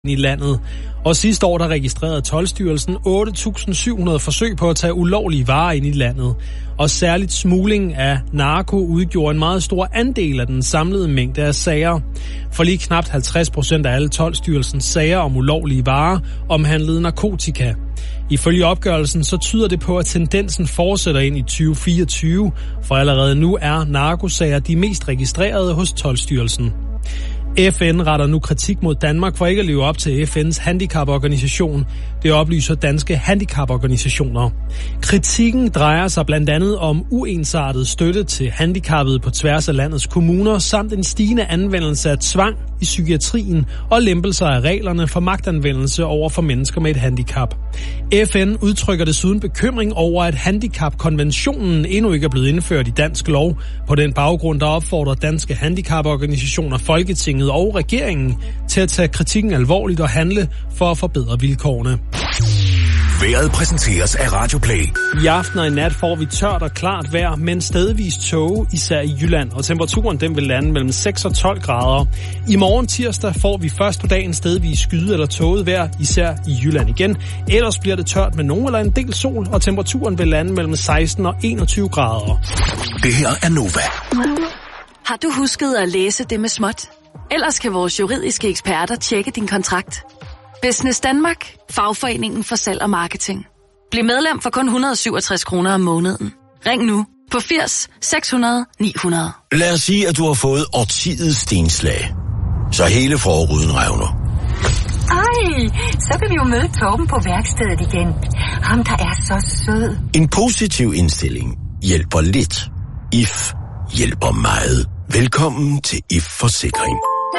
i landet. Og sidste år der registrerede Toldstyrelsen 8.700 forsøg på at tage ulovlige varer ind i landet. Og særligt smugling af narko udgjorde en meget stor andel af den samlede mængde af sager. For lige knapt 50% af alle Toldstyrelsens sager om ulovlige varer omhandlede narkotika. Ifølge opgørelsen så tyder det på, at tendensen fortsætter ind i 2024, for allerede nu er narkosager de mest registrerede hos Toldstyrelsen. FN retter nu kritik mod Danmark for ikke at leve op til FN's handicaporganisation. Det oplyser danske handicaporganisationer. Kritikken drejer sig blandt andet om uensartet støtte til handicappede på tværs af landets kommuner, samt en stigende anvendelse af tvang i psykiatrien og lempelser af reglerne for magtanvendelse over for mennesker med et handicap. FN udtrykker desuden bekymring over, at handicapkonventionen endnu ikke er blevet indført i dansk lov. På den baggrund der opfordrer danske handicaporganisationer, Folketinget og regeringen til at tage kritikken alvorligt og handle for at forbedre vilkårene. Vejret præsenteres af Radio Play. I aften og i nat får vi tørt og klart vejr, men stedvis tåge, især i Jylland, og temperaturen den vil lande mellem 6 og 12 grader. I morgen tirsdag får vi først på dagen stedvis skyde eller tåget vejr, især i Jylland igen. Ellers bliver det tørt med nogen eller en del sol, og temperaturen vil lande mellem 16 og 21 grader. Det her er Nova. Har du husket at læse det med småt? Ellers kan vores juridiske eksperter tjekke din kontrakt. Business Danmark, fagforeningen for salg og marketing. Bliv medlem for kun 167 kroner om måneden. Ring nu på 80 600 900. Lad os sige, at du har fået årtidets stenslag. Så hele forruden revner. Ej, så kan vi jo møde Torben på værkstedet igen. Ham, der er så sød. En positiv indstilling hjælper lidt. IF hjælper meget. Velkommen til IF Forsikring.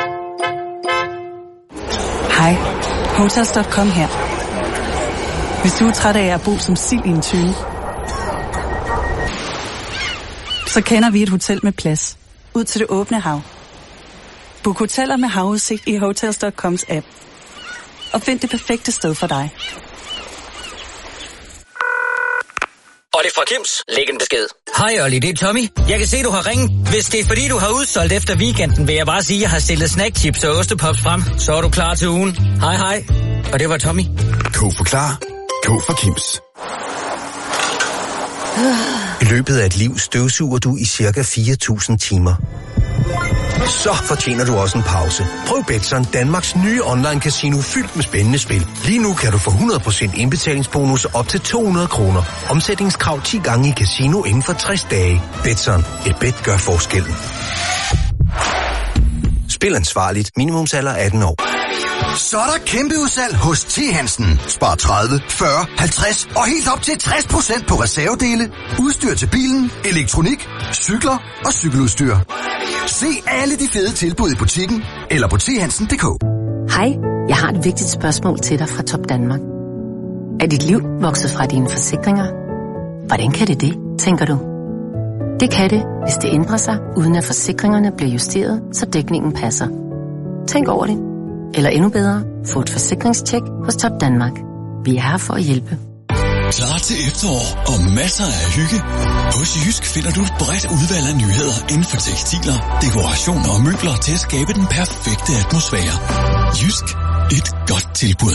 Hej, Hotels.com her. Hvis du er træt af at bo som sild i en tønde, så kender vi et hotel med plads ud til det åbne hav. Book hoteller med havudsigt i Hotels.coms app og find det perfekte sted for dig. Olli fra Kims, læg en besked. Hej Olli, det er Tommy. Jeg kan se, du har ringet. Hvis det er fordi, du har udsolgt efter weekenden, vil jeg bare sige, at jeg har stillet snackchips og ostepops frem. Så er du klar til ugen. Hej hej. Og det var Tommy. K for klar. K for Kims. I løbet af et liv støvsuger du i cirka 4.000 timer. Så fortjener du også en pause. Prøv Betson, Danmarks nye online-casino fyldt med spændende spil. Lige nu kan du få 100% indbetalingsbonus op til 200 kroner. Omsætningskrav 10 gange i casino inden for 60 dage. Betson, et bet gør forskellen. Spil ansvarligt. Minimumsalder 18 år. Så er der kæmpe udsalg hos T. Hansen. Spar 30, 40, 50 og helt op til 60% på reservedele, udstyr til bilen, elektronik, cykler og cykeludstyr. Se alle de fede tilbud i butikken eller på thansen.dk. Hej, jeg har et vigtigt spørgsmål til dig fra Top Danmark. Er dit liv vokset fra dine forsikringer? Hvordan kan det, tænker du? Det kan det, hvis det ændrer sig, uden at forsikringerne bliver justeret, så dækningen passer. Tænk over det. Eller endnu bedre, få et forsikringstjek hos Top Danmark. Vi er her for at hjælpe. Klar til efterår og masser af hygge. Hos Jysk finder du et bredt udvalg af nyheder inden for tekstiler, dekorationer og møbler til at skabe den perfekte atmosfære. Jysk. Et godt tilbud.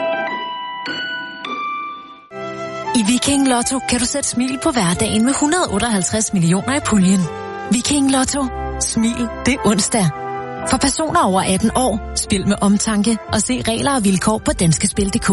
I Viking Lotto kan du sætte smil på hverdagen med 158 millioner i puljen. Viking Lotto. Smil, det er onsdag. For personer over 18 år, spil med omtanke og se regler og vilkår på danskespil.dk.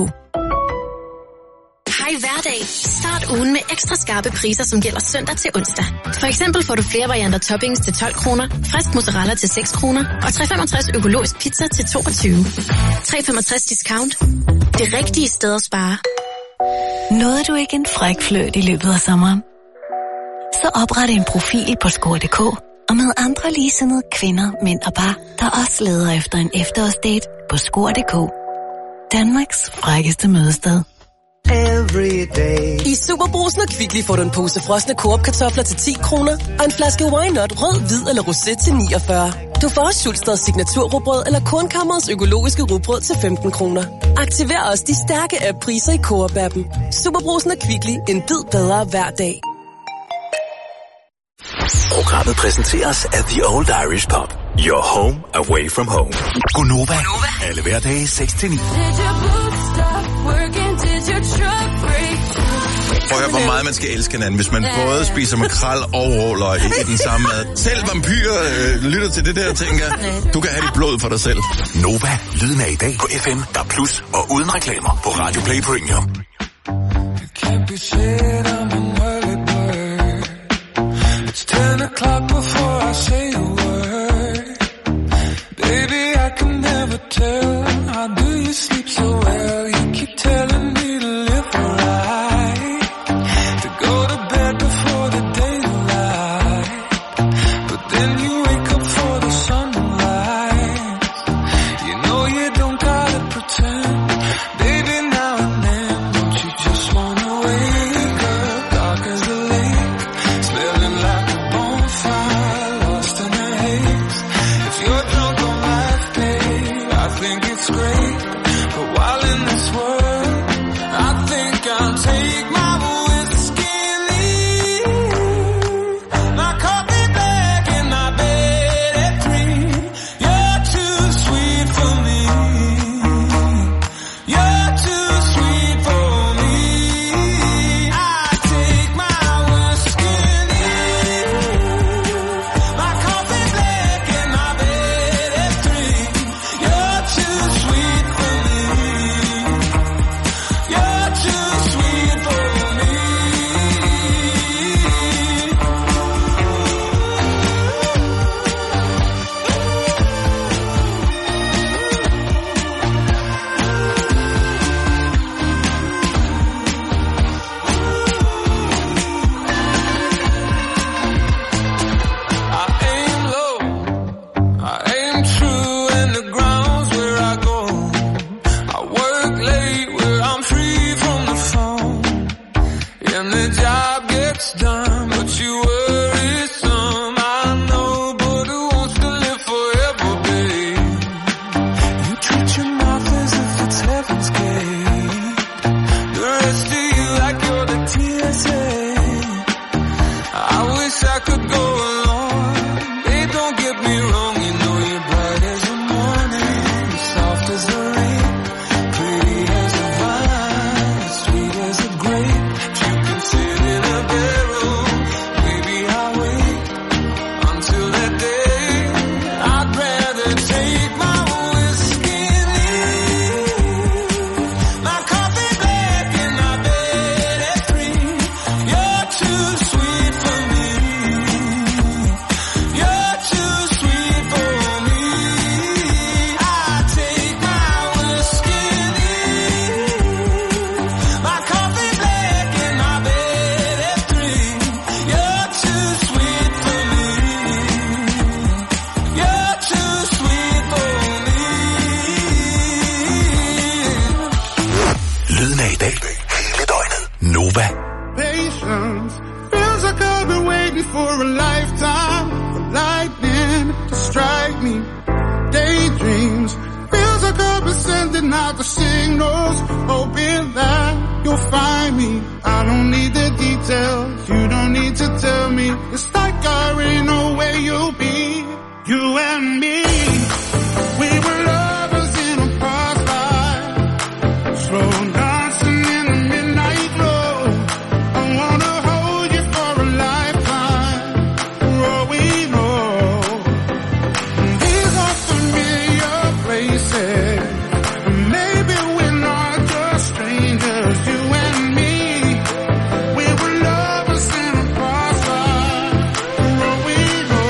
Hej hverdag. Start ugen med ekstra skarpe priser, som gælder søndag til onsdag. For eksempel får du flere varianter toppings til 12 kroner, frisk mozzarella til 6 kroner og 3,65 økologisk pizza til 22. 3,65 discount. Det rigtige sted at spare. Nåede du ikke en fræk fløjt i løbet af sommeren? Så opret en profil på score.dk og med andre ligesindede kvinder, mænd og par, der også leder efter en efterårsdate på score.dk. Danmarks frækkeste mødested. I Superbrugsen og Kvickly får du en pose frosne Coop-kartofler til 10 kroner og en flaske Why Not rød, hvid eller rosé til 49. Du får også Schultzers signaturrugbrød eller Kornkammerets økologiske rugbrød til 15 kroner. Aktiver også de stærke app-priser i Coop-appen. Superbrugsen og Kvickly. En bid bedre hver dag. Programmet præsenteres af The Old Irish Pub. Your home away from home. Gonova. Alle hverdage 6-9. Prøv at høre, hvor meget man skal elske hinanden, hvis man både spiser makrel og råløg i den samme mad. Selv vampyrer lytter til det der og tænker, du kan have dit blod for dig selv. Nova, lyden af i dag på FM, der plus og uden reklamer på Radio Play Premium. It's 10 o'clock before I say a word. Baby, I can never tell. How do you sleep so well? You keep telling me to live right, to go to bed before the daylight. But then you wake up for the sunrise. You know you don't gotta pretend. Baby, now and then, don't you just wanna wake up dark as a lake, smelling like a bonfire, lost in the haze. If you're drunk on life, babe, I think it's great. But while in this world, I think I'll take my whiskey and leave. My coffee black and my bed at 3. You're too sweet for me. You're too sweet for me. I take my whiskey and leave. My coffee black and my bed at 3. You're too sweet for me. You're too sweet for me. I aim low, I aim true, and the ground's where I go. I work late where I'm free from the phone, and the job gets done, but you worry some. I know, but who wants to live forever, babe? You treat your mouth as if it's heaven's gate. The rest of you like you're the TSA. I wish I could go along. Babe, don't get me wrong, you know you're bright as the morning, soft as the rain, pretty as a vine, sweet as a grape. If you can sit in a barrel, maybe I'll wait until that day. I'd rather take my whiskey and leave. My coffee black and my bed at 3. You're too sweet for me. You're too sweet for me. I take my whiskey and leave. My coffee black and my bed at 3. You're too sweet for me. You're too sweet for me. Lyden af i dag hele døgnet. Nova. Patience feels like I've been waiting for a lifetime, for lightning to strike me. Daydreams feels like I've been sending out the signals, hoping that you'll find me. I don't need the details, you don't need to tell me. It's like I already know where you'll be. You and me, we were lovers in a past life, slow dancing in the midnight glow. I wanna hold you for a lifetime, for all we know. These are familiar places, maybe we're not just strangers. You and me, we were lovers in a past life, for all we know.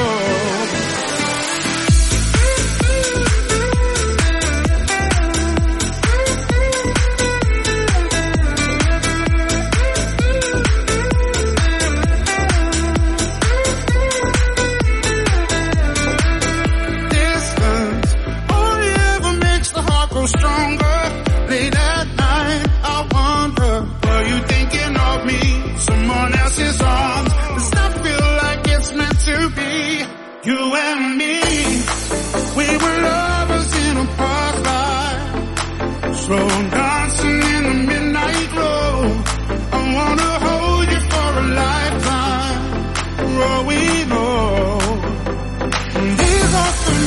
Distance only ever makes the heart grow stronger. Late at night, I wonder, are you thinking of me? Someone else's arms. Does that feel like it's meant to be? You and me, we were lovers in a past life, slow dancing in the midnight glow. I wanna hold you for a lifetime, for all we know. These are familiar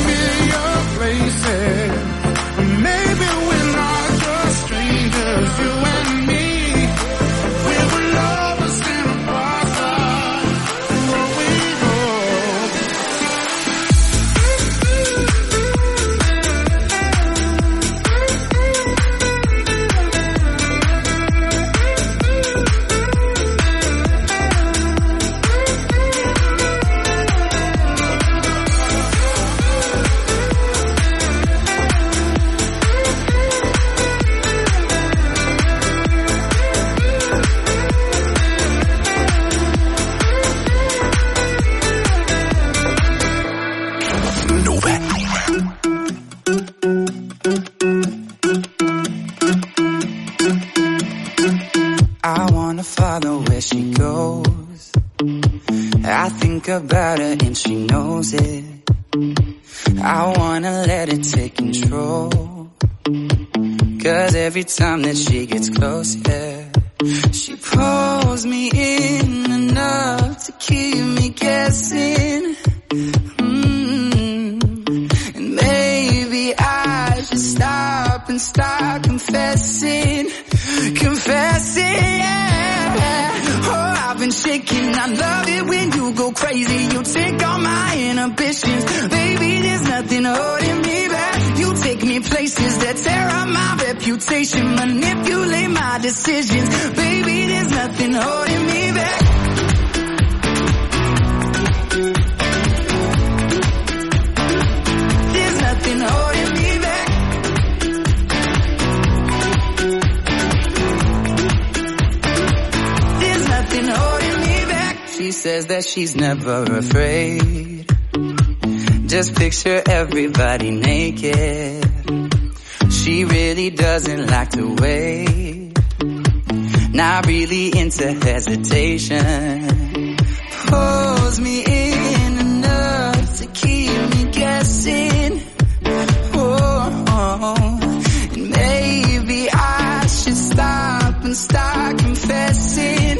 think about her and she knows it. I wanna let it take control. 'Cause every time that she gets close, yeah, she pulls me in enough to keep me guessing. And maybe I should stop and start confessing, yeah. Oh, I've been shaking, I love it when you go crazy. You take all my inhibitions, baby, there's nothing holding me back. You take me places that tear up my reputation, manipulate my decisions, baby, there's nothing holding me back. There's nothing holding me back. There's nothing holding me back. She says that she's never afraid. Just picture everybody naked. She really doesn't like to wait. Not really into hesitation. Pulls me in enough to keep me guessing. Oh, and maybe I should stop and start confessing,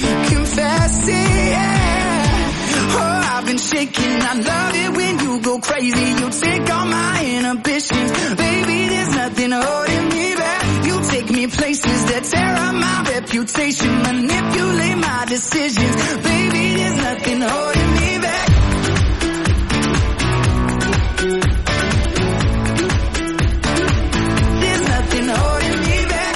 yeah. Oh, I've been shaking, I love it when you go crazy. You take all my inhibitions, baby, there's nothing holding me back. You take me places that tear up my reputation, manipulate my decisions, baby, there's nothing holding me back. There's nothing holding me back.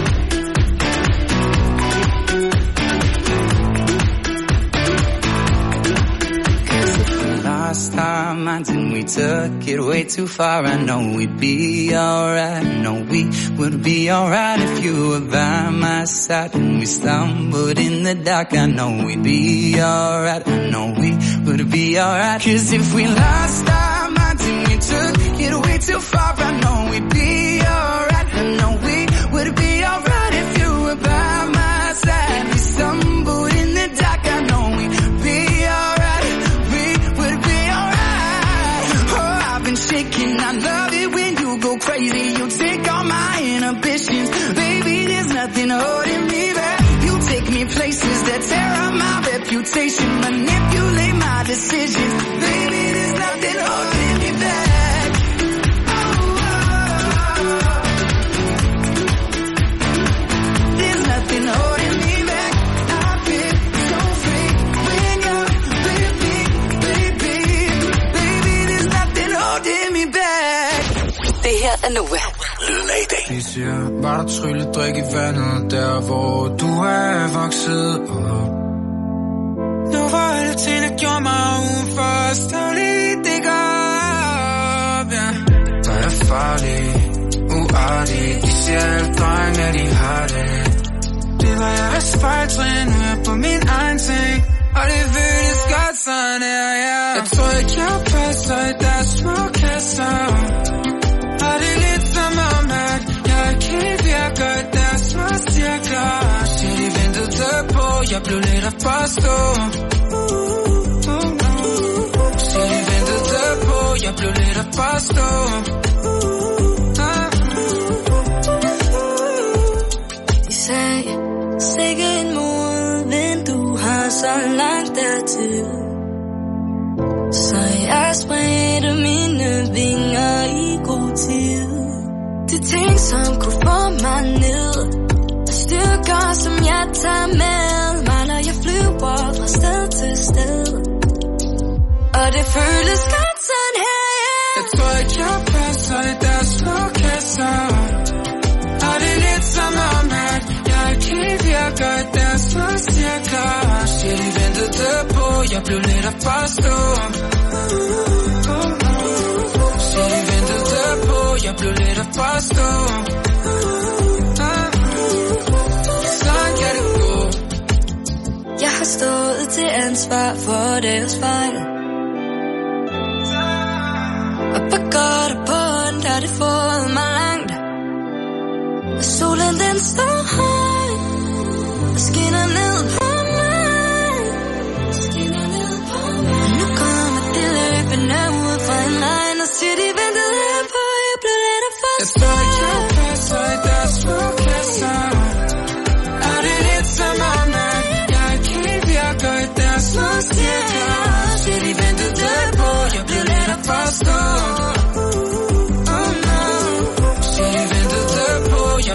Lost our minds and we took it way too far. I know we'd be alright. I know we would be alright if you were by my side. And we stumbled in the dark. I know we'd be alright. I know we would be alright. 'Cause if we lost our minds and we took it way too far, I know we'd be alright. I know we would be alright if you were by my side. We stumbled in the dark. I know we'd be alright. Shaking, I love it when you go crazy. You take all my inhibitions, baby, there's nothing holding me back. You take me places that tear up my reputation, manipulate my decisions, baby, there's nothing holding me back. There's nothing holding me back. I feel so free when you're with me, baby. Baby, there's nothing holding me back. Det her er Nova. Lyden af i dag. De siger, var der trylledrik i vandet, der hvor du er vokset op. Nu var alle ting, der gjorde mig udenfor, stadig det går op, ja. Der er farlig, uartig, de siger alle drenge, at de har det. Det var jeg ved spejltrin, nu er jeg på min egen ting, og det føles godt sådan her, ja. Jeg tror ikke, jeg passer i deres små kasser. Og det er lidt som om, at jeg ikke helt virker i deres små cirkler. Så de ventede på, jeg blev lidt at forstå. Så de ventede på, jeg blev lidt at forstå. De sagde, sikke en modvind, du har så langt dertil. Så jeg spredte mine vinger i god tid. De ting, som kunne få mig ned, og styrker, som jeg tager med, mig når jeg flyver fra sted til sted. Og det føles godt sådan her, yeah. Jeg tror ikke, jeg passer i deres små kasser. Og det er lidt som om, at jeg ikke helt virker i deres små cirkler. Så de ventede på, jeg blev lidt at forstå. Så de ventede på, jeg blev lidt at forstå. Sådan kan det gå. Jeg har stået til ansvar for deres fejl. Og på godt og på ondt har det fået mig langt. Og solen den står højt og skinner ned på mig. Skinner ned på mig.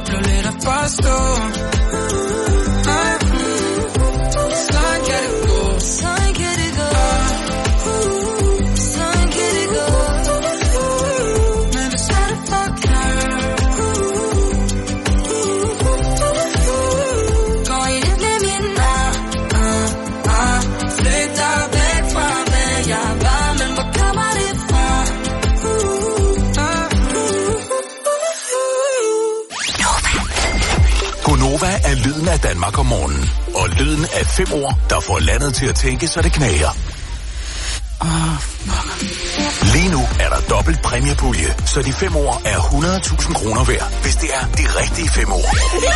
Blev lidt af forstå. Sådan kan det gå. Sådan kan det gå. Sådan kan det gå. Men hvis er det forklaret. Går i det bliver min flyt dig væk fra hvad jeg var. Men hvor kommer det fra? Gonova er lyden af Danmark om morgenen. Og lyden af 5 ord, der får landet til at tænke, så det knager. Lige nu er der dobbelt præmiepulje, så de 5 ord er 100.000 kroner værd, hvis det er de rigtige 5 ord.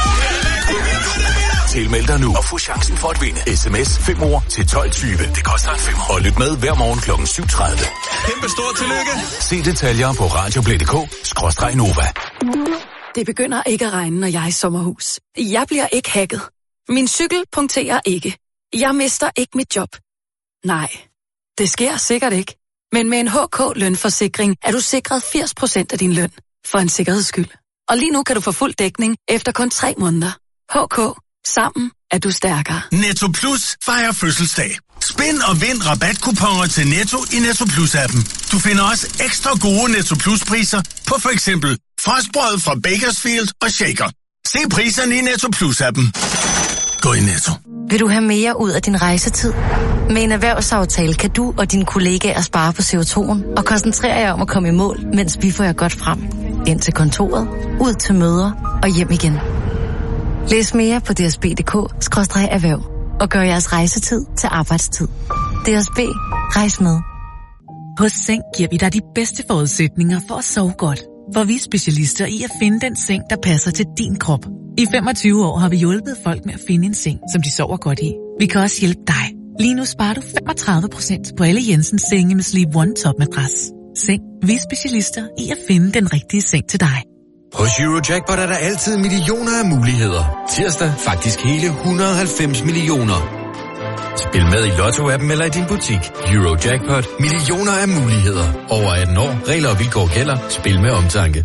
Tilmeld dig nu og få chancen for at vinde. SMS 5 ord til 12.20. Det koster en 5. Og lyt med hver morgen kl. 7.30. Kæmpe stort tillykke. Se detaljer på radioplay.dk/Nova. Det begynder ikke at regne, når jeg er i sommerhus. Jeg bliver ikke hacket. Min cykel punkterer ikke. Jeg mister ikke mit job. Nej, det sker sikkert ikke. Men med en HK-lønforsikring er du sikret 80% af din løn. For en sikkerheds skyld. Og lige nu kan du få fuld dækning efter kun 3 måneder. HK. Sammen er du stærkere. Netto Plus fejrer fødselsdag. Spind og vind rabatkuponer til Netto i Netto Plus-appen. Du finder også ekstra gode Netto Plus-priser på for eksempel frostbrød fra Bakersfield og Shaker. Se priserne i Netto Plus-appen. Gå i Netto. Vil du have mere ud af din rejsetid? Med en erhvervsaftale kan du og dine kollegaer spare på CO2'en og koncentrere jer om at komme i mål, mens vi får jer godt frem. Ind til kontoret, ud til møder og hjem igen. Læs mere på dsb.dk/erhverv og gør jeres rejsetid til arbejdstid. DSB. Rejs med. Hos Seng giver vi dig de bedste forudsætninger for at sove godt. For vi er specialister i at finde den seng, der passer til din krop. I 25 år har vi hjulpet folk med at finde en seng, som de sover godt i. Vi kan også hjælpe dig. Lige nu sparer du 35% på alle Jensens senge med Sleep One Top Madras. Seng. Vi er specialister i at finde den rigtige seng til dig. Hos Eurojackpot er der altid millioner af muligheder. Tirsdag faktisk hele 190 millioner. Spil med i Lotto-appen eller i din butik. Eurojackpot. Millioner af muligheder. Over 18 år. Regler og vilkår gælder. Spil med omtanke.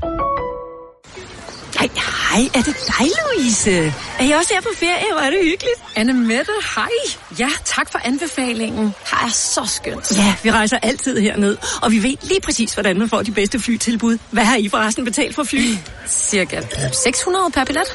Hej, er det dig, Louise? Er I også her på ferie? Hvor er det hyggeligt. Annemette, hej. Ja, tak for anbefalingen. Her er så skønt. Ja, vi rejser altid herned, og vi ved lige præcis, hvordan man får de bedste flytilbud. Hvad har I forresten betalt for fly? Cirka 600 per billet.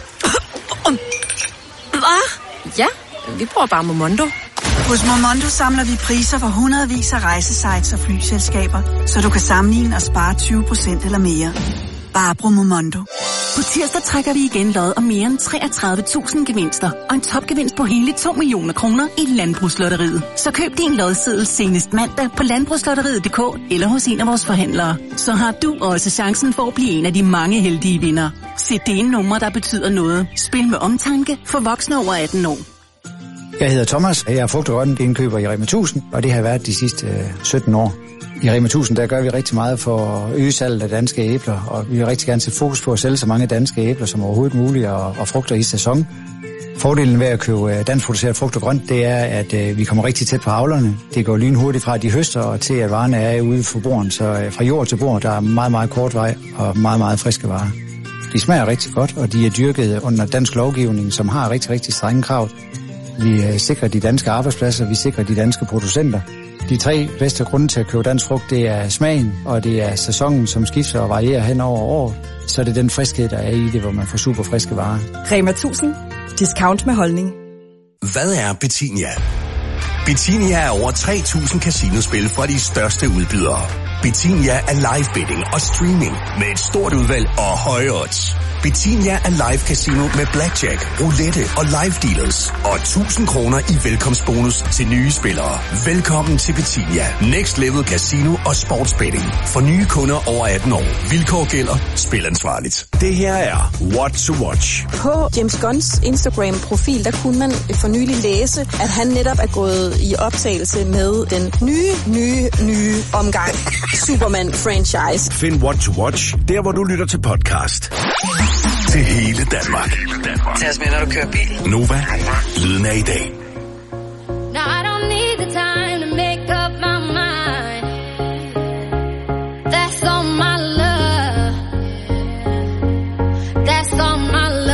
Hvad? Ja, vi bruger bare Momondo. Hos Momondo samler vi priser for hundredvis af rejsesites og flyselskaber, så du kan sammenligne og spare 20% eller mere. Bare brug Momondo. På tirsdag trækker vi igen lod om mere end 33.000 gevinster og en topgevinst på hele 2 millioner kroner i Landbrugslotteriet. Så køb din lodseddel senest mandag på landbrugslotteriet.dk eller hos en af vores forhandlere. Så har du også chancen for at blive en af de mange heldige vindere. Se det nummer, der betyder noget. Spil med omtanke for voksne over 18 år. Jeg hedder Thomas, og jeg er frugt- og grøntindkøber i Rema 1000, og det har været de sidste 17 år. I Rema 1000, der gør vi rigtig meget for at øge salget af danske æbler, og vi vil rigtig gerne sætte fokus på at sælge så mange danske æbler som overhovedet muligt, og frugter i sæson. Fordelen ved at købe danskproduceret frugt og grønt, det er, at vi kommer rigtig tæt på avlerne. Det går lynhurtigt fra, at de høster, og til at varerne er ude for borden. Så fra jord til bord, der er meget, meget kort vej og meget, meget friske varer. De smager rigtig godt, og de er dyrket under dansk lovgivning, som har rigtig, rigtig strenge krav. Vi sikrer de danske arbejdspladser, vi sikrer de danske producenter. De 3 bedste grunde til at købe dansk frugt, det er smagen, og det er sæsonen, som skifter og varierer hen over året. Så er det den friskhed, der er i det, hvor man får super friske varer. Rema 1000. Discount med holdning. Hvad er Betinia? Betinia er over 3.000 casinospil fra de største udbydere. Betinia er live betting og streaming med et stort udvalg og høje odds. Betinia er live casino med blackjack, roulette og live dealers. Og 1.000 kroner i velkomstbonus til nye spillere. Velkommen til Betinia. Next Level Casino og Sportsbetting. For nye kunder over 18 år. Vilkår gælder. Spil ansvarligt. Det her er What to Watch. På James Gunns Instagram-profil, der kunne man for nylig læse, at han netop er gået i optagelse med den nye omgang Superman-franchise. Find What to Watch, der hvor du lytter til podcast. Til hele Danmark. Tag os med, når du kører bil. Nova. Lyden af i dag. Now I don't need the time to make up my mind. That's all my love. That's all my love.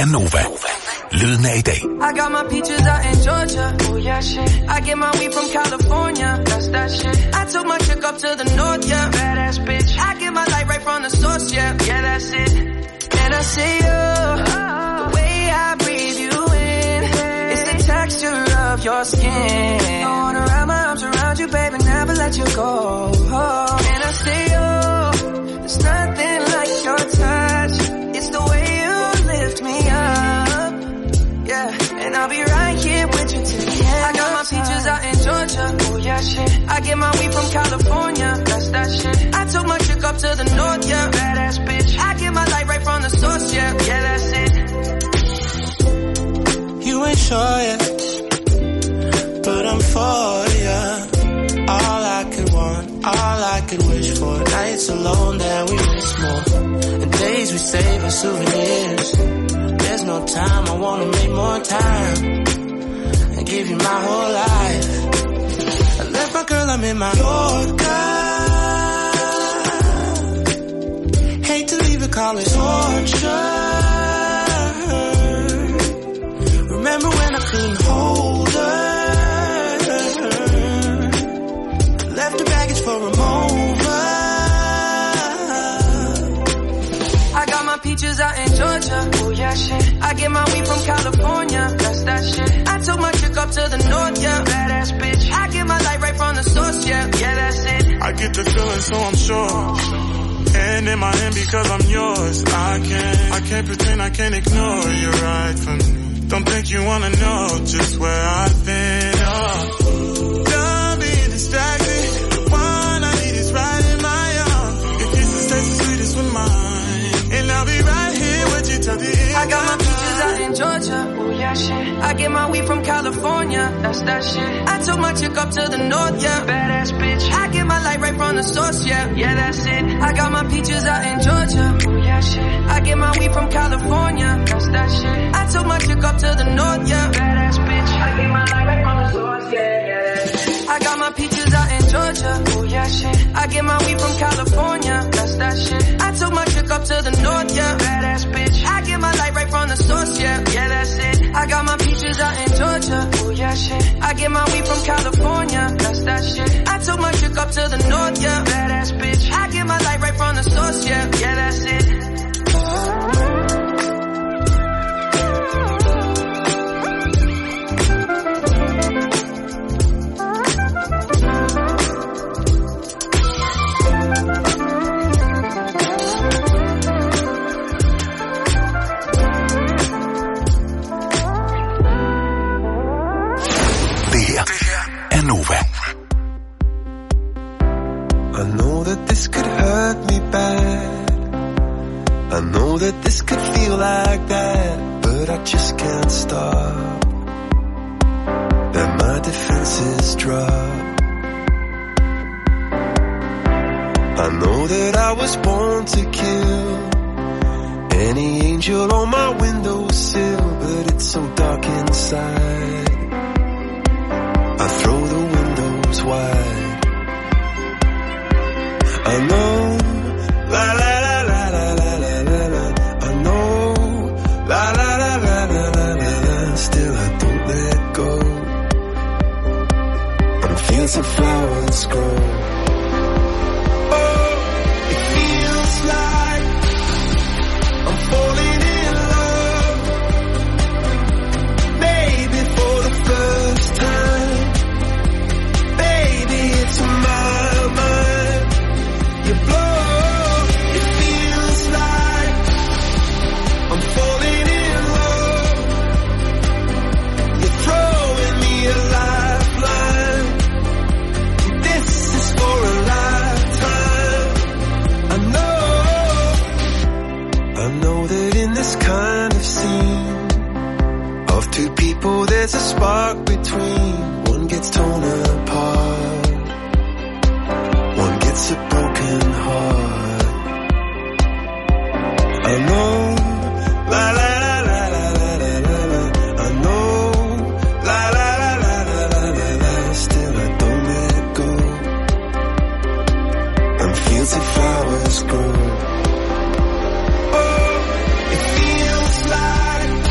Nova. Lyden af i dag. I got my peaches out in Georgia. Oh yeah, shit. I get my weed from California. That's that shit. I took my chick up to the north, yeah. Badass bitch. I get my light right from the source, yeah. Yeah, that's it. And I say, the way I breathe you in, it's the texture of your skin. I wanna wrap my arms around you, baby, never let you go. And I say, there's nothing like your touch. It's the way you lift me up. Yeah, and I'll be right here with you till the end. I got my peaches out in Georgia. Oh yeah, shit. I get my weed from California. That's that shit. I took my chick up to the north, yeah. Badass bitch. I get my light right from the source, yeah. Yeah, that's it. You ain't sure yet, but I'm for ya. All I could want, all I could wish for. Nights alone that we miss more, and days we save as souvenirs. There's no time, I wanna make more time and give you my whole life. I left my girl, I'm in my Yorker. Hate to leave it, call it torture. Remember when I couldn't hold her? Left the baggage for a mover. I got my peaches out in Georgia. Oh yeah, shit. I get my weed from California. That's that shit. I took my chick up to the north, yeah. Badass bitch. I get my light right from the source, yeah. Yeah, that's it. I get the feeling, so I'm sure. And in my hand because I'm yours. I can't pretend, I can't ignore you right from me. Don't think you wanna know just where I've been. Done being distracted. The one I need is right in my arms. Your kisses taste the sweetest with mine. And I'll be right here with you till the end. I got my peaches out in Georgia. Oh yeah, shit. I get my weed from California. That's that shit. I took my chick up to the north, yeah. Badass bitch. I get my light right from the source, yeah. Yeah, that's it. I got my peaches out in Georgia. Oh yeah, shit. I get my weed from California. That's that shit. I took my chick up to the north, yeah. Badass bitch. I get my light right from the source, yeah. Yeah, that's it. I got my peaches out in Georgia. Oh yeah, shit. I get my weed from California. That's that shit. I took my chick up to the north, yeah. Badass bitch. I get my light right from the source, yeah. Yeah, that's it. I got my peaches out in Georgia. Oh yeah, shit. I get my weed from California. That's that shit. I took my chick up to the north, yeah. Badass bitch. I get my light right from the source, yeah. Yeah, that's it. Nova. I know that this could hurt me bad. I know that this could feel like that, but I just can't stop. That my defenses drop. I know that I was born to kill any angel on my windowsill, but it's so dark inside. I throw the windows wide. I know, la la la la la la la la la. I know, la la la la la la la la. Still I don't let go. On fields of flowers grow. Oh, it feels like I'm falling in love. Maybe for the first time. It's my mind. You blow. It feels like I'm falling in love. You're throwing me a lifeline. This is for a lifetime. I know that in this kind of scene of two people there's a spark between. One gets torn apart. It's a broken heart. I know, la la la la la la la la. I know, la la la la la la la la. Still I don't let go. And fields of flowers grow. Oh, it feels like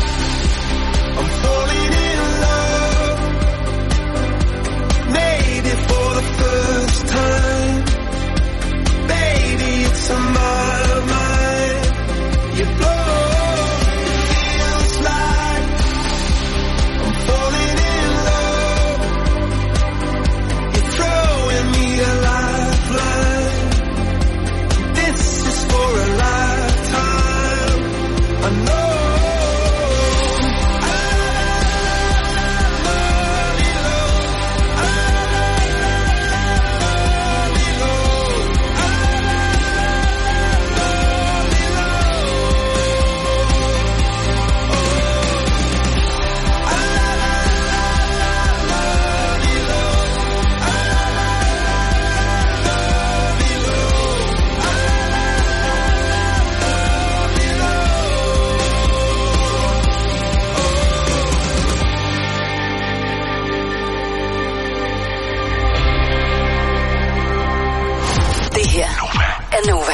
af Nova.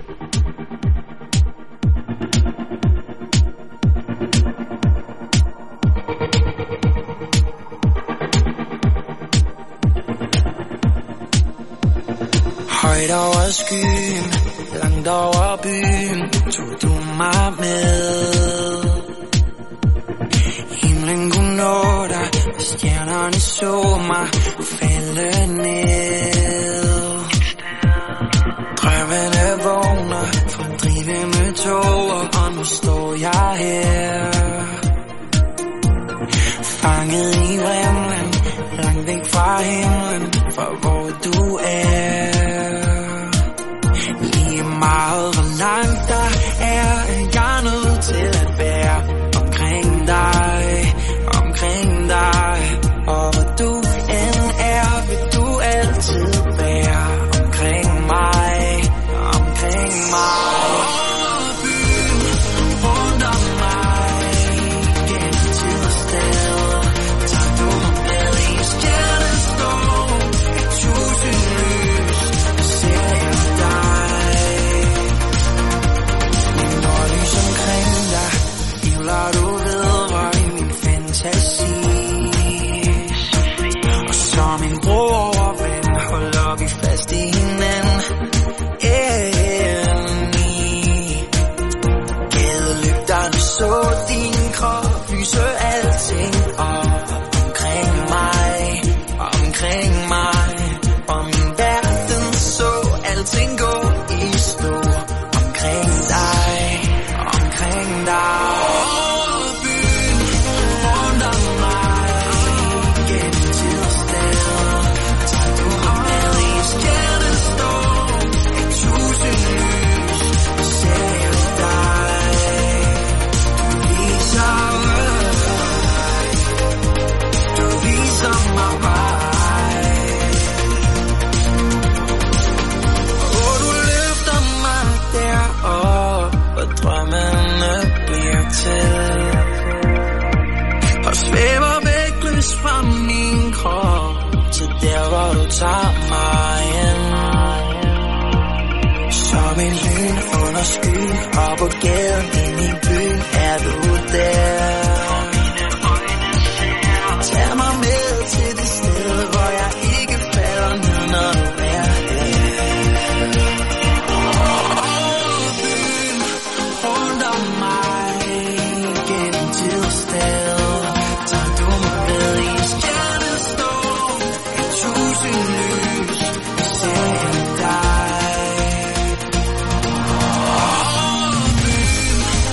Højt over skyen, langt over byen, tog du mig med. Himlen kunne nå dig, og stjernerne så mig falde ned. Drømmene vågner fra drivende tog, og nu står jeg her. Fanget i vrimlen, langt væk fra himlen, fra hvor du er. Lige meget hvor langt der er, jeg er nødt til at være omkring dig, omkring dig. Og hvor du end er, vil du altid være omkring mig, omkring mig. Tager mig ind som en lyn under sky, og på gaden ind i byen er du der. Tag mig med til det sted, hvor jeg ikke falder ned, når du er her. Byen rundt om mig, gennem tid og sted, tager du mig med i stjernestorm, et tusind lys, ser dig. Byen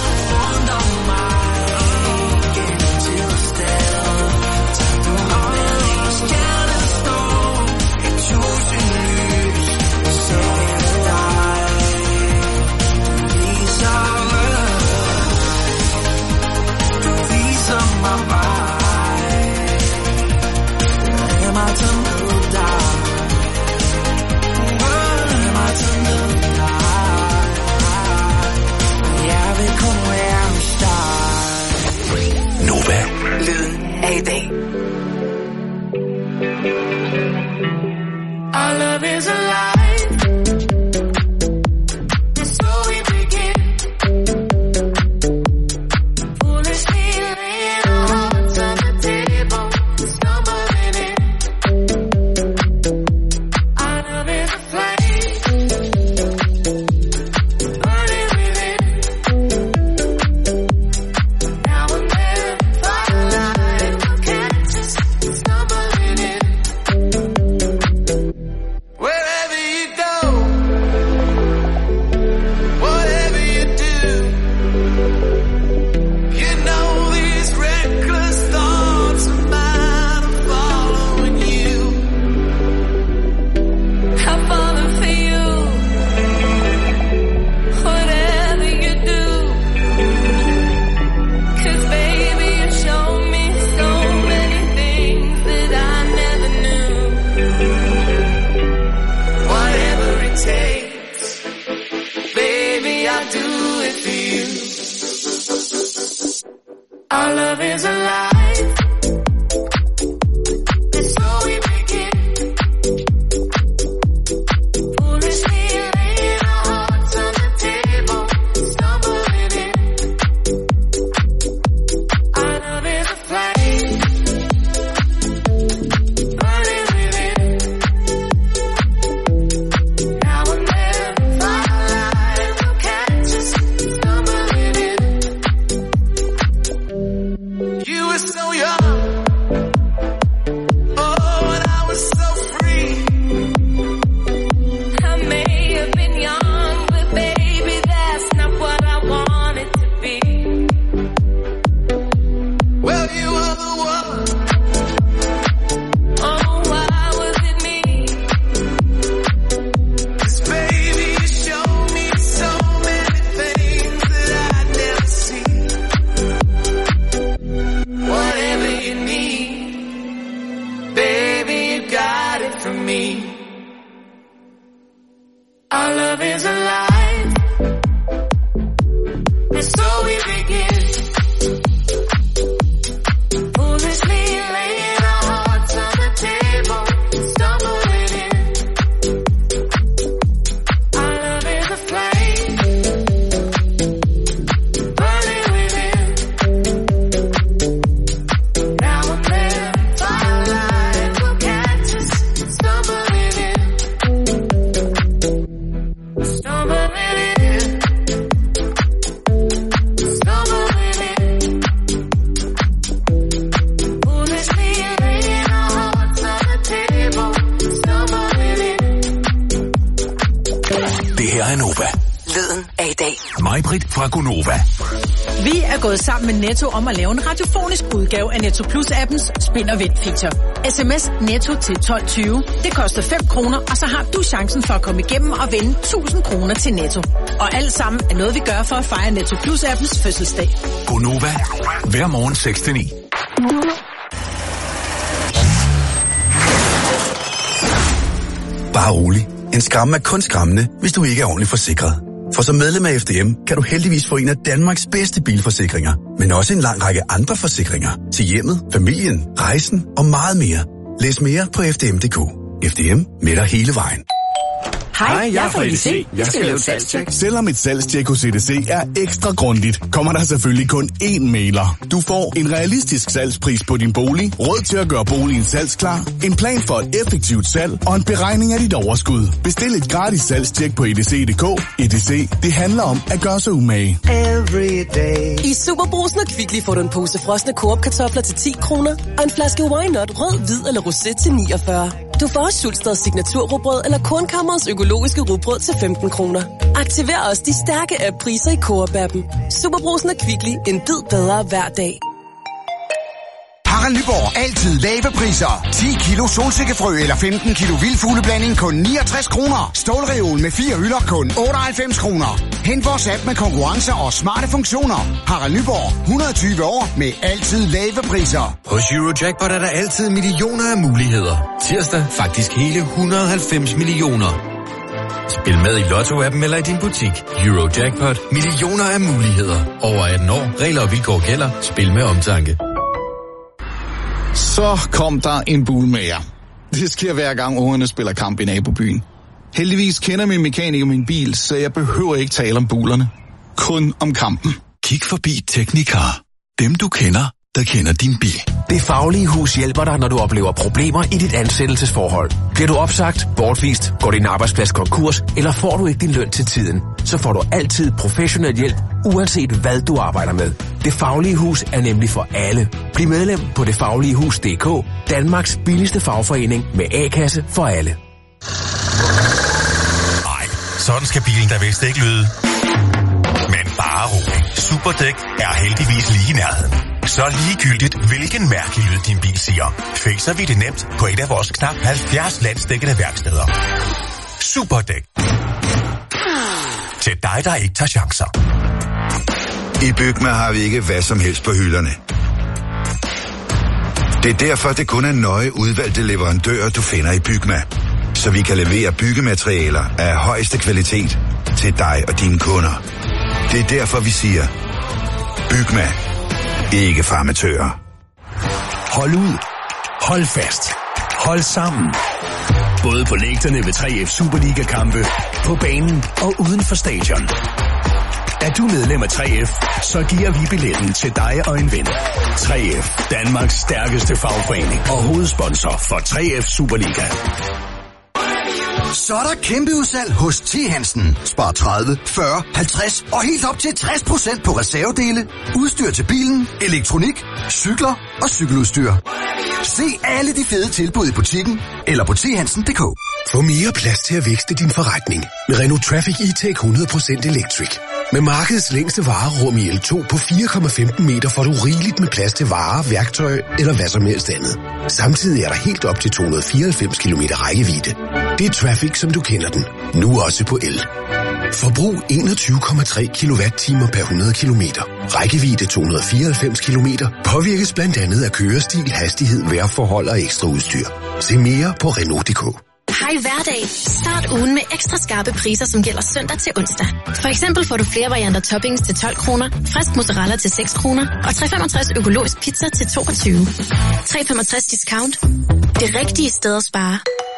me. Our love is alive, and so we begin. Foolishly laying our hearts on the table, stumbling in. Our love is a flame, burning within. Now and then, firelight will catch us, stumbling in. Stumbling in. Stumbling in. Foolishly laying our hearts on the table, stumbling in. Det her er Nova. Lyden af i dag. Mig-Britt fra Gonova. Vi er gået sammen med Netto om at lave en radiofonisk udgave af Netto Plus-appens Spin og Vind feature. SMS Netto til 1220. Det koster 5 kroner, og så har du chancen for at komme igennem og vinde 1000 kroner til Netto. Og alt sammen er noget, vi gør for at fejre Netto Plus-appens fødselsdag. Gonova. Hver morgen 6-9. Bare rolig. En skræmme er kun skræmmende, hvis du ikke er ordentligt forsikret. For som medlem af FDM kan du heldigvis få en af Danmarks bedste bilforsikringer, men også en lang række andre forsikringer til hjemmet, familien, rejsen og meget mere. Læs mere på fdm.dk. FDM med dig hele vejen. Hej, jeg er fra EDC. Jeg skal lave et salgstjek. Selvom et salgstjek hos EDC er ekstra grundigt, kommer der selvfølgelig kun én mailer. Du får en realistisk salgspris på din bolig, råd til at gøre boligen salgsklar, en plan for et effektivt salg og en beregning af dit overskud. Bestil et gratis salgstjek på edc.dk. EDC, det handler om at gøre sig umage. I Superbrugsen og Kvickly får du en pose frosne Coop-kartofler til 10 kroner, og en flaske Why Not rød, hvid eller rosé til 49. Du får også Sulsteds signaturrugbrød eller Kornkammerets økologiske rugbrød til 15 kroner. Aktiver også de stærke app-priser i Coop-appen. Superbrugsen og Kvickly, en bid bedre hver dag. Harald Nyborg. Altid lave priser. 10 kilo solsikkefrø eller 15 kilo vildfugleblanding kun 69 kroner. Stålreol med 4 hylder kun 98 kroner. Hent vores app med konkurrencer og smarte funktioner. Harald Nyborg. 120 år med altid lave priser. Hos Eurojackpot er der altid millioner af muligheder. Tirsdag faktisk hele 190 millioner. Spil med i Lotto-appen eller i din butik. Eurojackpot. Millioner af muligheder. Over 18 år. Regler og vilkår gælder. Spil med omtanke. Så kom der en bulmager. Det sker hver gang ungerne spiller kamp i nabobyen. Heldigvis kender min mekaniker min bil, så jeg behøver ikke tale om bulerne. Kun om kampen. Kig forbi Teknikar. Dem du kender, der kender din bil. Det Faglige Hus hjælper dig, når du oplever problemer i dit ansættelsesforhold. Bliver du opsagt, bortvist, går din arbejdsplads konkurs, eller får du ikke din løn til tiden, så får du altid professionel hjælp, uanset hvad du arbejder med. Det Faglige Hus er nemlig for alle. Bliv medlem på detfagligehus.dk, Danmarks billigste fagforening med A-kasse for alle. Nej, sådan skal bilen da vist ikke lyde. Men bare rolig. Superdæk er heldigvis lige i nærheden. Så ligegyldigt, hvilken mærkelig lyd din bil siger, fikser vi det nemt på et af vores knap 70 landsdækkende værksteder. Superdæk. Til dig, der ikke tager chancer. I Bygma har vi ikke hvad som helst på hylderne. Det er derfor, det kun er nøje udvalgte leverandører, du finder i Bygma. Så vi kan levere byggematerialer af højeste kvalitet til dig og dine kunder. Det er derfor, vi siger, Bygma. Ikke farmatører. Hold ud. Hold fast. Hold sammen. Både på lægterne ved 3F Superliga-kampe, på banen og uden for stadion. Er du medlem af 3F, så giver vi billetten til dig og en ven. 3F, Danmarks stærkeste fagforening og hovedsponsor for 3F Superliga. Så er der kæmpe udsalg hos T. Hansen. Spar 30, 40, 50 og helt op til 60% på reservedele, udstyr til bilen, elektronik, cykler og cykeludstyr. Se alle de fede tilbud i butikken eller på thansen.dk. Få mere plads til at vækste din forretning med Renault Traffic E-Tech 100% Electric. Med markedets længste varerum i L2 på 4,15 meter får du rigeligt med plads til varer, værktøj eller hvad som helst andet. Samtidig er der helt op til 294 km rækkevidde. Det er Traffic, som du kender den. Nu også på el. Forbrug 21,3 kWh per 100 km. Rækkevidde 294 km. Påvirkes blandt andet af kørestil, hastighed, vejrforhold og ekstra udstyr. Se mere på Renault.dk. Hej hverdag. Start ugen med ekstra skarpe priser, som gælder søndag til onsdag. For eksempel får du flere varianter toppings til 12 kroner, frisk mozzarella til 6 kroner og 3,65 økologisk pizza til 22. 3,65 discount. Det rigtige sted at spare.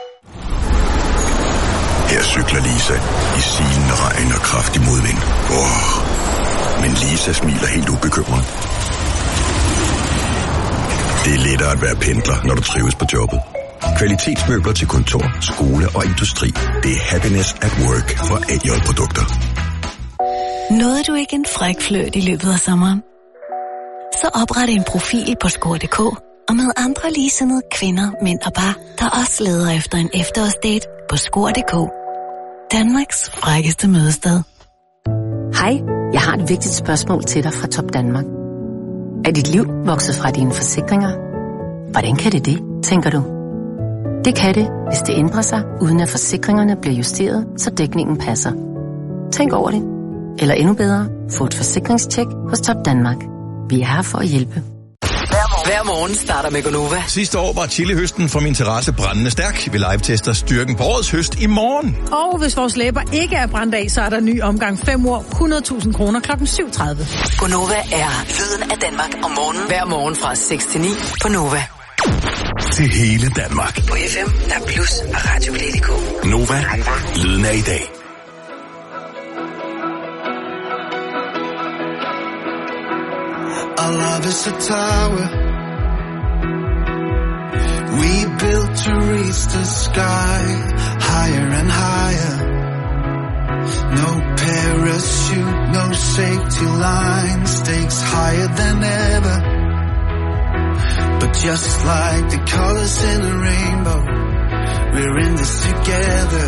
Her cykler Lisa i silende regn og kraftig modvind. Men Lisa smiler helt ubekymret. Det er lettere at være pendler, når du trives på jobbet. Kvalitetsmøbler til kontor, skole og industri. Det er happiness at work for AJ-produkter. Nåede du ikke en fræk fløjt i løbet af sommeren? Så opret en profil på score.dk og med andre ligesindede kvinder, mænd og par, der også leder efter en efterårsdate på score.dk. Danmarks frækkeste mødested. Hej, jeg har et vigtigt spørgsmål til dig fra Top Danmark. Er dit liv vokset fra dine forsikringer? Hvordan kan det, tænker du? Det kan det, hvis det ændrer sig, uden at forsikringerne bliver justeret, så dækningen passer. Tænk over det. Eller endnu bedre, få et forsikringstjek hos Top Danmark. Vi er her for at hjælpe. Hver morgen starter med Gonova. Sidste år var chilihøsten fra min terrasse brændende stærk. Vi live-tester styrken på årets høst i morgen. Og hvis vores læber ikke er brændt af, så er der ny omgang 5 år, 100.000 kroner kl. 7.30. Gonova er lyden af Danmark om morgenen. Hver morgen fra 6 til 9 på Nova. Til hele Danmark. På FM, der er Plus og Radio.dk. Nova, lyden af i dag. Our love is a tower we built to reach the sky, higher and higher. No parachute, no safety line, stakes higher than ever. But just like the colors in a rainbow, we're in this together.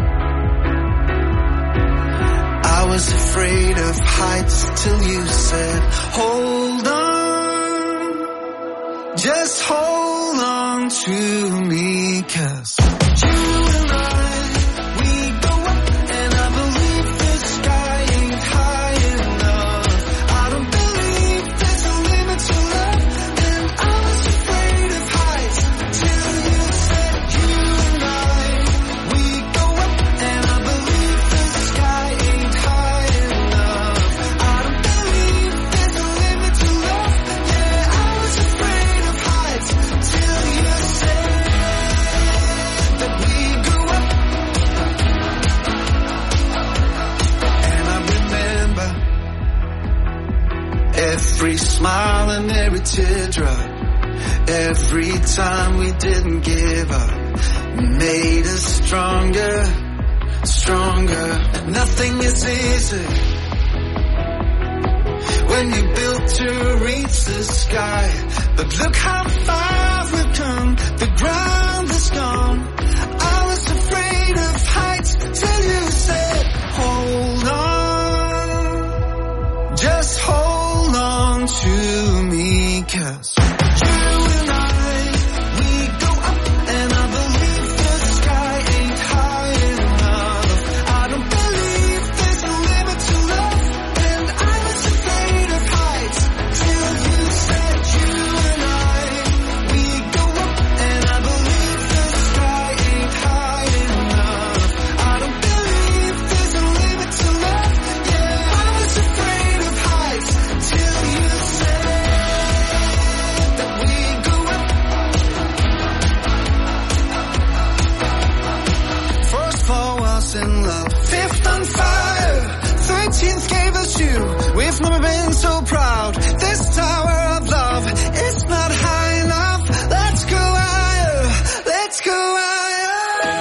I was afraid of heights till you said, hold on, just hold on to me, 'cause you and I, we go up and I believe the sky ain't high enough. I don't believe there's a limit to love, and I was afraid of heights till you said, you and I, we go up and I believe the sky ain't high enough. I don't believe there's a limit to love. Yeah, I was afraid of heights till you said that we go up. And I remember every smile and every teardrop, every time we didn't give up, made us stronger, stronger. Nothing is easy when you built to reach the sky, but look how far we've come, the ground is gone. I was afraid of heights till you said, hold on, just hold on to me, 'cause you and I, we go up and I believe the sky ain't high enough. I don't believe there's a limit to love, and I was afraid of heights till you said, you and I, we go up and I believe the sky ain't high enough. I don't believe there's a limit to love. Yeah, I was afraid of heights till you said that we go up. First floor was in love, fifth on fire, 13th gave us you. We've never been so proud. This tower of love is not high enough. Let's go higher, let's go higher.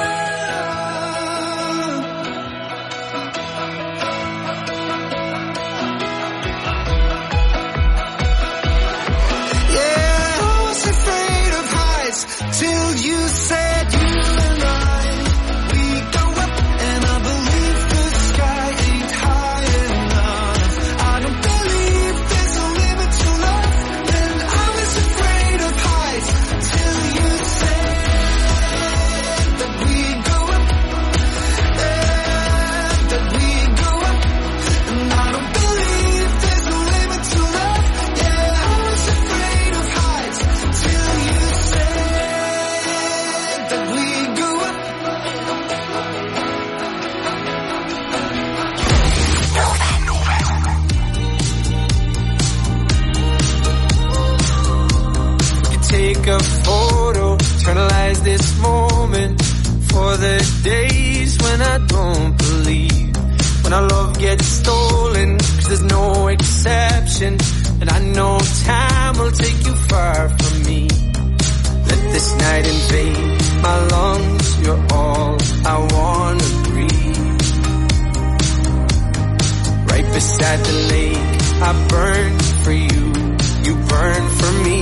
Yeah, I was afraid of heights till you said, you and I, we go up and I believe the sky ain't high enough. I don't believe there's a limit to love, and I was afraid of heights till you said that we go up, that we go up, and I don't believe there's a limit to love. Yeah, I was afraid of heights till you said photo, eternalize this moment for the days when I don't believe, when our love gets stolen, 'cause there's no exception, and I know time will take you far from me. Let this night invade my lungs, you're all I wanna breathe. Right beside the lake, I burn for you, you burn for me.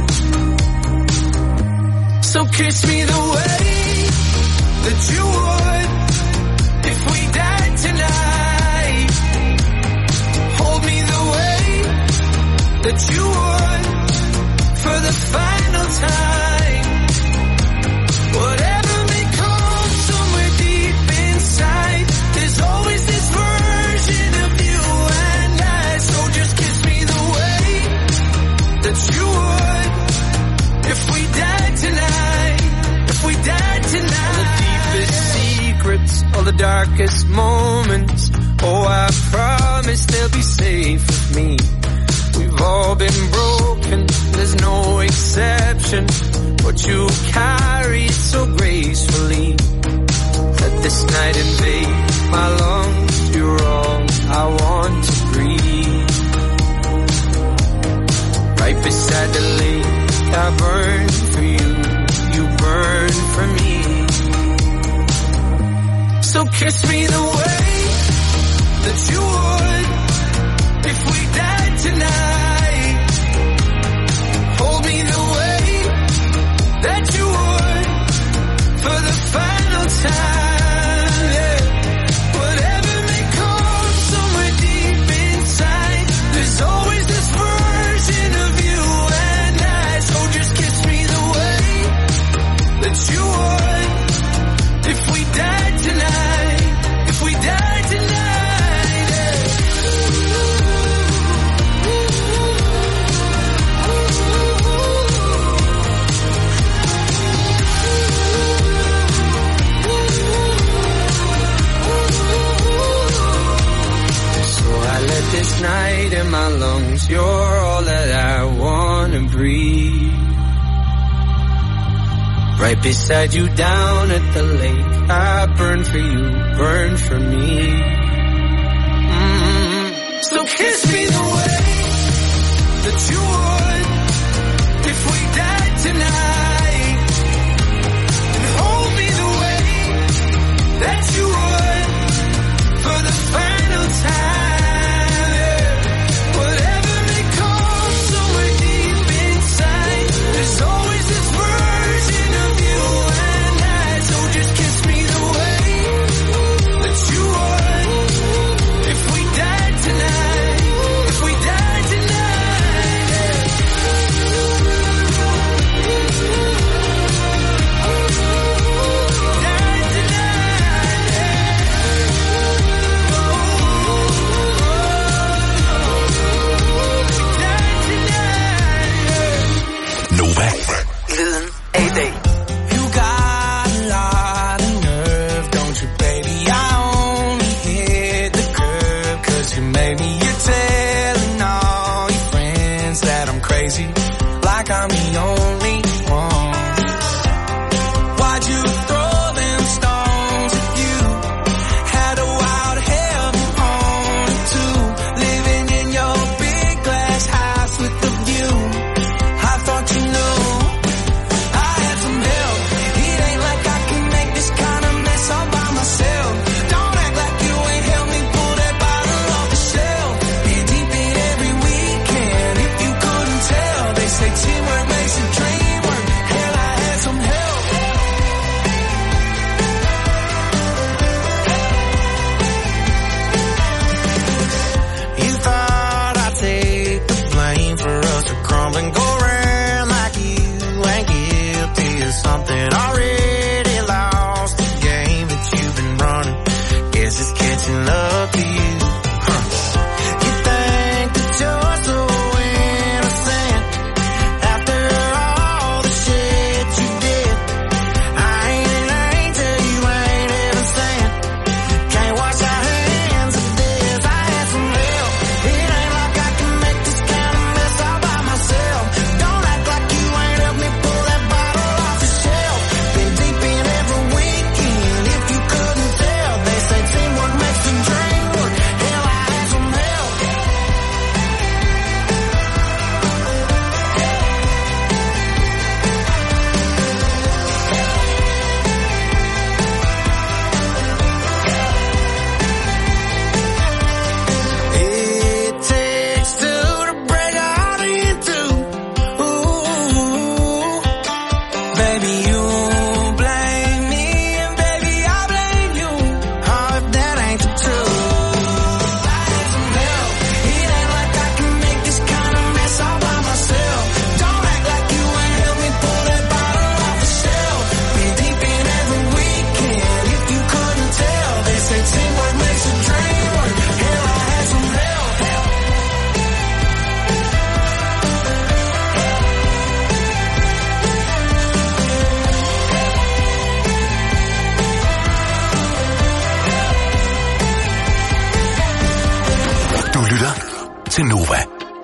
So kiss me the way that you would if we died tonight. Hold me the way that you would for the final time. Whatever may come somewhere deep inside, there's always this version of you and I. So just kiss me the way that you would if we died tonight. If we died tonight. All the deepest secrets, all the darkest moments, oh I promise they'll be safe with me. We've all been broken, there's no exception, but you carry it so gracefully. Let this night invade my lungs, you're all I want to breathe. Right beside the lake, I burn for you, you burn for me. So kiss me the way that you would if we died tonight. Hold me the way that you would for the final time. Yeah. Whatever may come somewhere deep inside, there's always this version of you and I. So just kiss me the way that you would if we died tonight. If we died tonight. Yeah. Let this night in my lungs, you're all that I wanna breathe. Right beside you down at the lake, I burn for you, burn for me. So kiss me the way that you would if we died tonight. And hold me the way that you would for the final time. There's always this version of you and I. So just kiss me the way that you would if we died tonight. If we died tonight. Died tonight. Nova. Lyden af i dag. You got a lot of nerve, don't you, baby? I only hit the curb 'cause you made me. You're telling all your friends that I'm crazy, like I'm the only one. Why'd you throw them stones if you had a wild hell on it too? Living in your big glass house with the view. I thought you knew I had some baby, you blame me, and baby, I blame you. Oh, if that ain't the truth. I had some help. It ain't like I can make this kind of mess all by myself. Don't act like you ain't help me pull that bottle off the shelf. Been deep in every weekend, if you couldn't tell. They say teamwork makes a dream work. Hell, I had some help. Du lytter til Nova.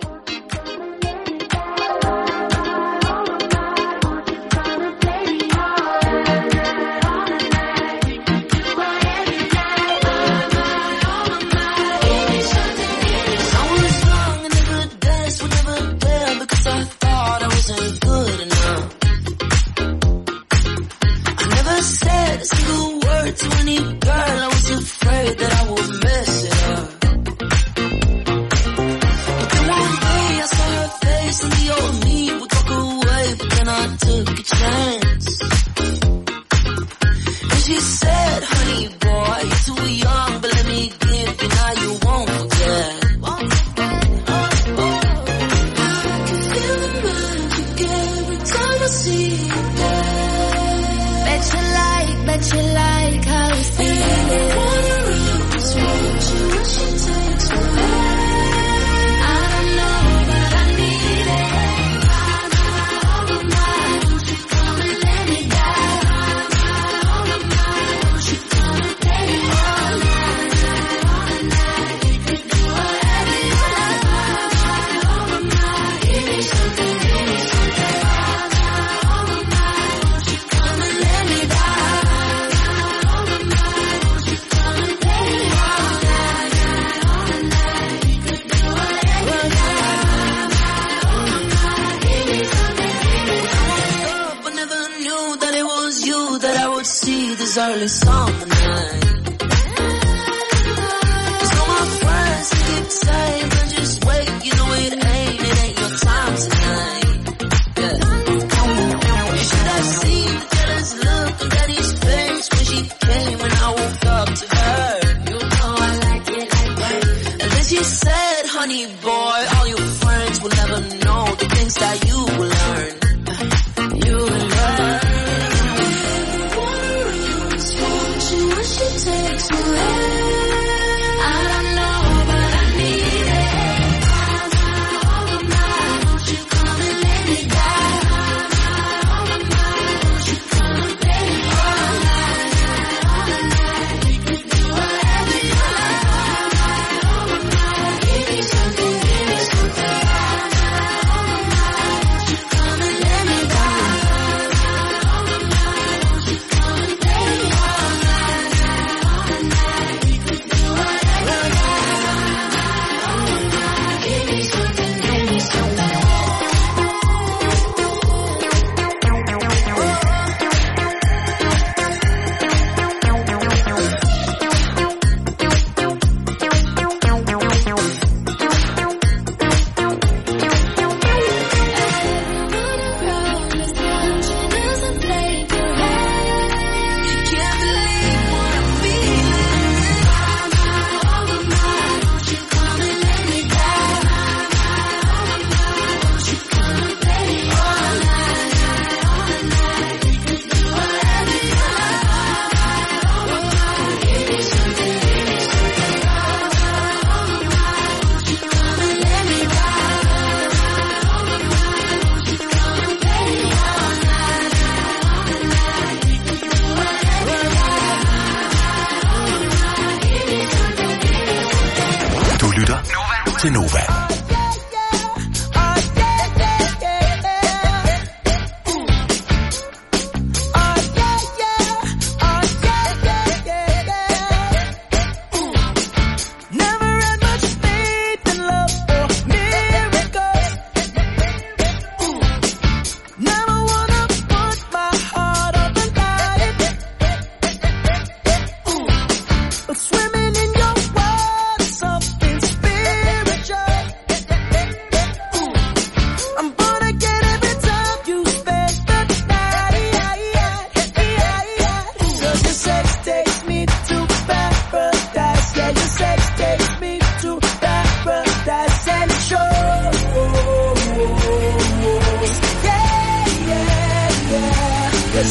til Nova. Swimming in your world, something spiritual.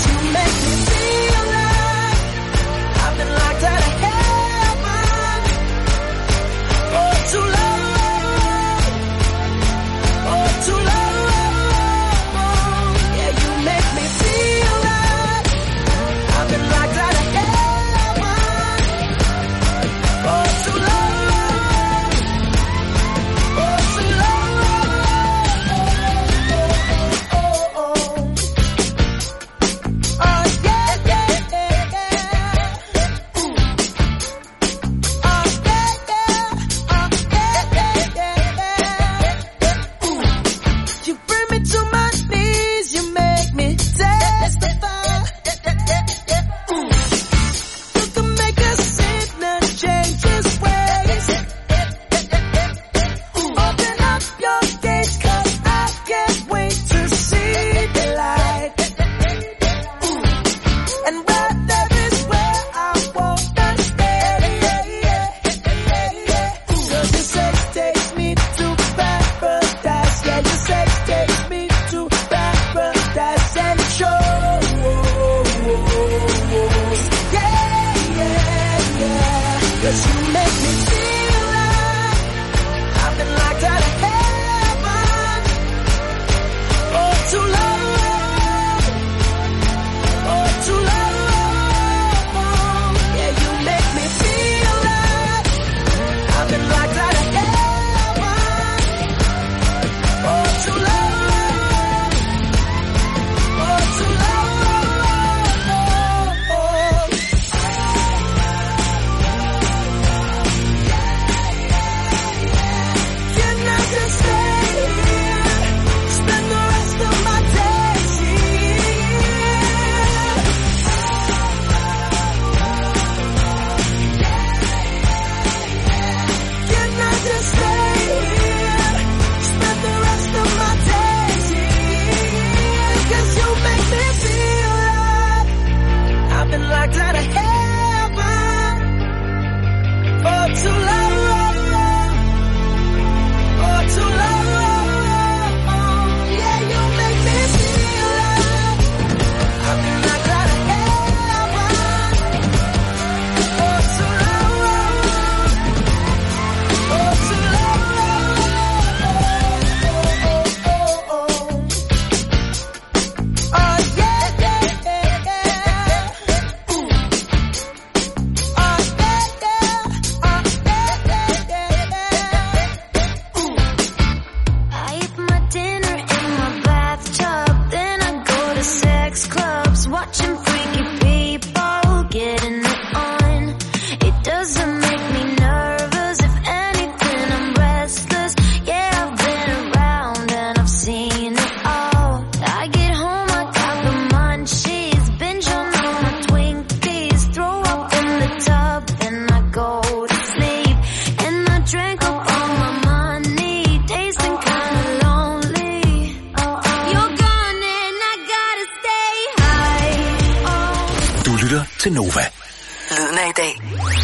til Nova. Lyden af i dag.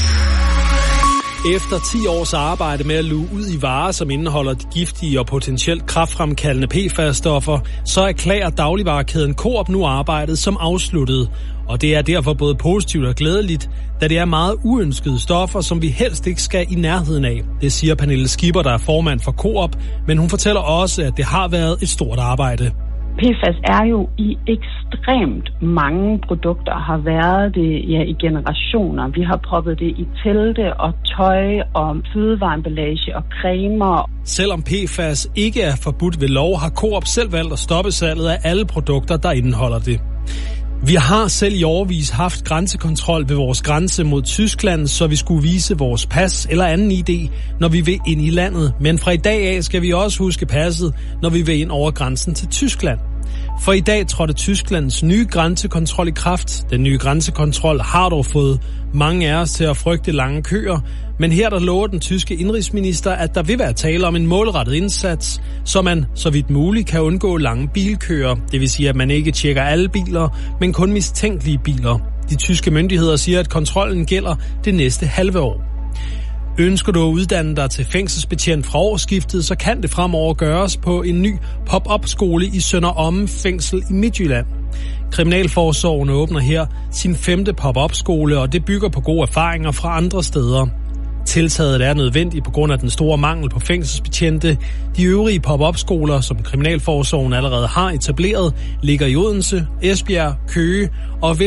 Efter 10 års arbejde med at luge ud i varer, som indeholder de giftige og potentielt kræftfremkaldende PFAS-stoffer, så erklærer dagligvarekæden Coop nu arbejdet som afsluttet. Og det er derfor både positivt og glædeligt, da det er meget uønskede stoffer, som vi helst ikke skal i nærheden af. Det siger Pernille Skipper, der er formand for Coop, men hun fortæller også, at det har været et stort arbejde. PFAS er jo i ekstremt mange produkter, har været det i generationer. Vi har proppet det i telte og tøj og fødevareemballage og cremer. Selvom PFAS ikke er forbudt ved lov, har Coop selv valgt at stoppe salget af alle produkter, der indeholder det. Vi har selv i årevis haft grænsekontrol ved vores grænse mod Tyskland, så vi skulle vise vores pas eller anden ID, når vi vil ind i landet. Men fra i dag af skal vi også huske passet, når vi vil ind over grænsen til Tyskland. For i dag trådte Tysklands nye grænsekontrol i kraft. Den nye grænsekontrol har dog fået mange af os til at frygte lange køer, men her der lover den tyske indrigsminister, at der vil være tale om en målrettet indsats, så man så vidt muligt kan undgå lange bilkøer. Det vil sige, at man ikke tjekker alle biler, men kun mistænkelige biler. De tyske myndigheder siger, at kontrollen gælder det næste halve år. Ønsker du at uddanne dig til fængselsbetjent fra årsskiftet, så kan det fremover gøres på en ny pop-up-skole i Sønder Omme Fængsel i Midtjylland. Kriminalforsorgen åbner her sin 5. pop-up-skole, og det bygger på gode erfaringer fra andre steder. Tiltaget er nødvendigt på grund af den store mangel på fængselsbetjente. De øvrige pop-up-skoler, som Kriminalforsorgen allerede har etableret, ligger i Odense, Esbjerg, Køge og